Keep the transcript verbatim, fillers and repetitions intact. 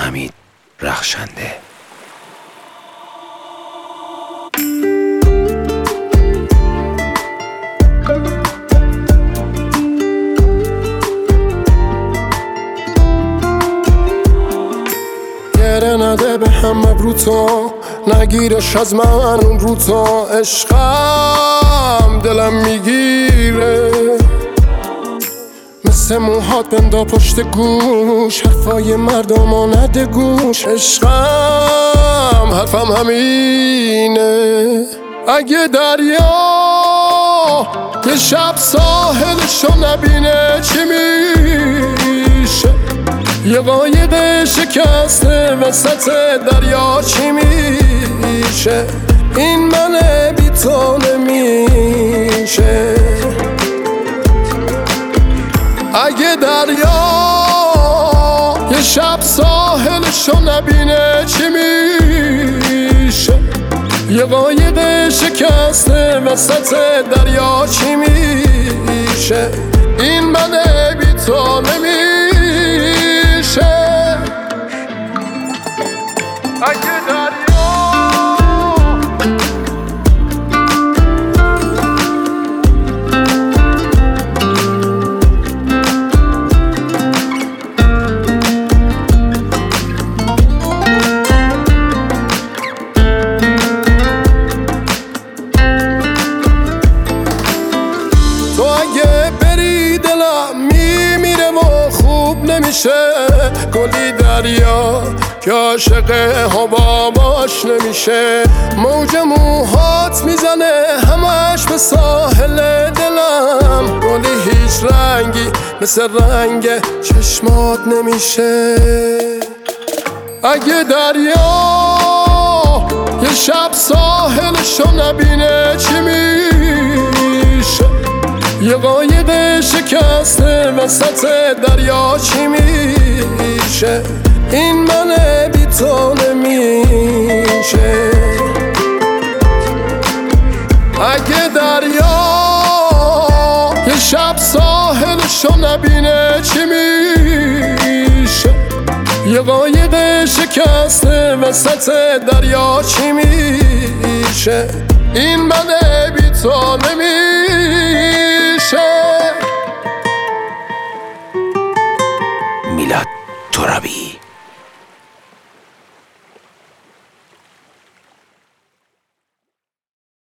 حمید رخشنده. گره نده به هم مبروتا، نگیرش از من اون روتا. عشقم دلم میگیره مثل موهات بندا پشت گوش، حرفای مردم نده گوش. عشقم حرفم همینه، اگه دریا یه شب ساحلشو نبینه چی میشه؟ یه قایق شکسته وسط دریا چی میشه؟ این منه بی تو نمیشه. اگه دریا یه شب ساحلشو نبینه چی میشه؟ یه قایق شکسته وسط دریا چی میشه؟ این منه بی تو نمیشه. اگه دریا تو اگه بری دلم میمیره و خوب نمیشه. گلی دریا که عاشق حباباش نمیشه. موج موهات میزنه همش به ساحل دلم. گلی هیچ رنگی مثل رنگ چشمات نمیشه. اگه دریا یه شب ساحلشو نبینه چی میشه؟ یه قایق شکسته وسط دریا چی میشه؟ این منه بی تو نمیشه. اگه دریا یه شب ساحلشو نبینه چی میشه؟ یه قایق شکسته وسط دریا چی میشه؟ این منه بی تو نمیشه.